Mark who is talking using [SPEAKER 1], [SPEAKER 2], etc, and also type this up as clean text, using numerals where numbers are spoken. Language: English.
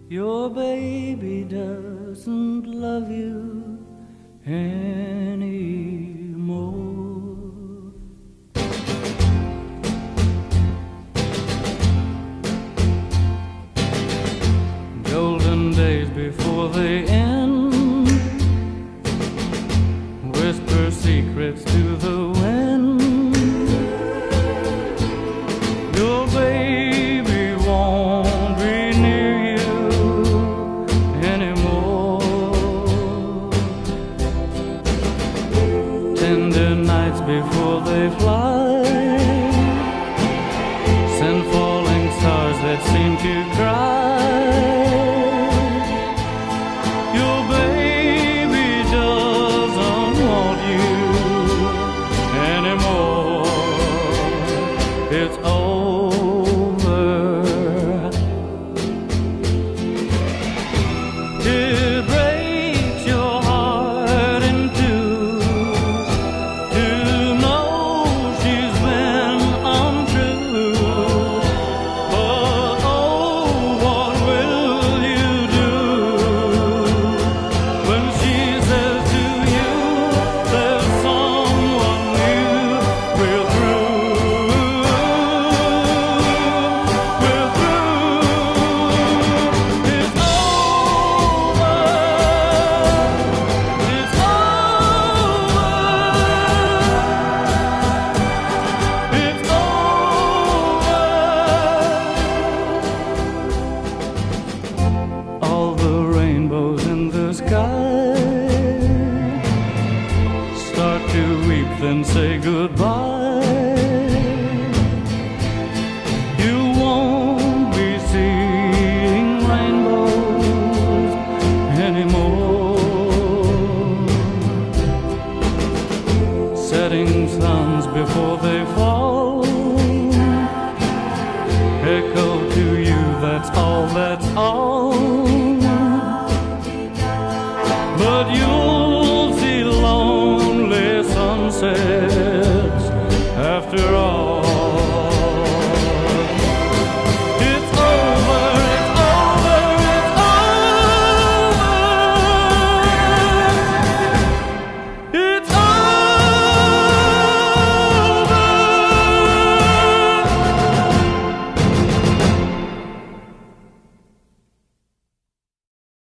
[SPEAKER 1] Your baby doesn't love you anymore. Golden days before they end, whisper secrets to the wind. Your baby won't be near you anymore. Tender nights before they fly send falling stars that seem to cry. Your baby doesn't want you anymore. It's over. It breaks your heart in two to know she's been untrue. But oh, what will you do when she says to you there's someone new? We're through. We're through. It's over. It's over. It's over. All the rainbows in the sky start to weep, then say goodbye. You won't be seeing rainbows anymore. Setting suns before they fall echo to you, that's all, that's all. But you'll see lonely sunsets